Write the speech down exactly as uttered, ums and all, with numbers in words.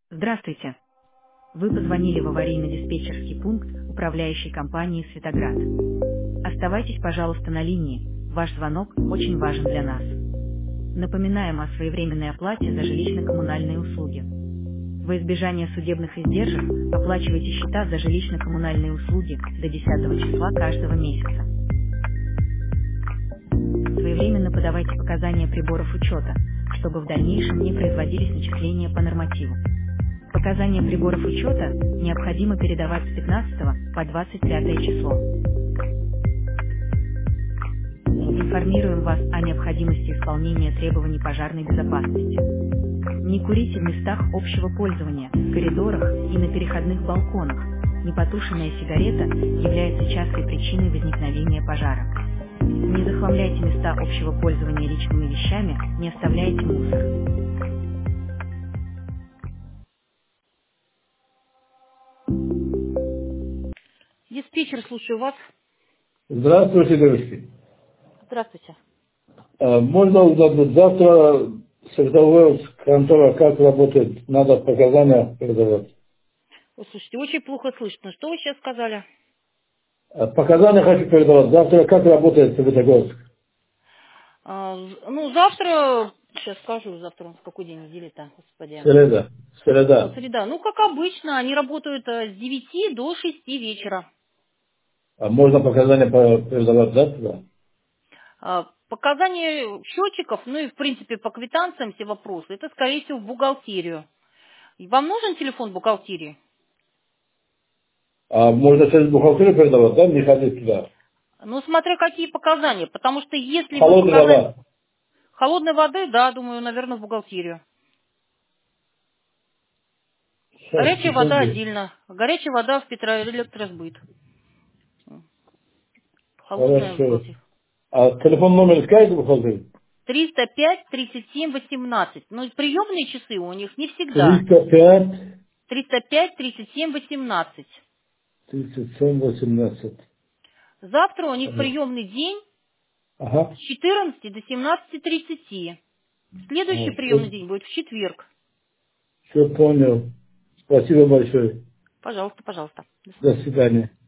Здравствуйте. Вы позвонили в аварийно-диспетчерский пункт управляющей компании «Светоград». Оставайтесь, пожалуйста, на линии. Ваш звонок очень важен для нас. Напоминаем о своевременной оплате за жилищно-коммунальные услуги. Во избежание судебных издержек оплачивайте счета за жилищно-коммунальные услуги до десятого числа каждого месяца. Своевременно подавайте показания приборов учета, чтобы в дальнейшем не производились начисления по нормативу. Показания приборов учета необходимо передавать с пятнадцатого по двадцать пятое число. Информируем вас о необходимости исполнения требований пожарной безопасности. Не курите в местах общего пользования, в коридорах и на переходных балконах. Непотушенная сигарета является частой причиной возникновения пожара. Не захламляйте места общего пользования личными вещами, не оставляйте мусор. Диспетчер, слушаю вас. Здравствуйте, девушки. Здравствуйте. А, Можно узнать, завтра световая контора как работает? Надо показания передавать. Ой, слушайте, очень плохо слышно. Что вы сейчас сказали? А, Показания хочу передавать. Завтра как работает Светогорск? А, з- ну, завтра, сейчас скажу, завтра у нас какой день недели-то, господи. Среда. Вот, Среда. среда. Ну, как обычно, они работают э, с девяти до шести вечера. А можно показания по- передавать завтра? А, Показания счетчиков, ну и, в принципе, по квитанциям все вопросы, это, скорее всего, в бухгалтерию. И вам нужен телефон бухгалтерии? А можно через бухгалтерию передавать, да? Не ходить туда. Ну, смотря какие показания, потому что если вы Холодная показания... вода. Холодной воды, да, думаю, наверное, в бухгалтерию. Сейчас, Горячая вода секунду. отдельно. Горячая вода в Петроэлектросбыт. Холодная в Хорошо. бухгалтерии. А телефон номер скажете бухгалтерию? триста пять тридцать семь восемнадцать. Но приемные часы у них не всегда. триста пять триста пять тридцать семь восемнадцать. тридцать семь восемнадцать. Завтра у них приемный день Ага. с четырнадцати до семнадцати тридцати. Следующий приемный Все, день будет в четверг. все понял. Спасибо большое. Пожалуйста, пожалуйста. До свидания.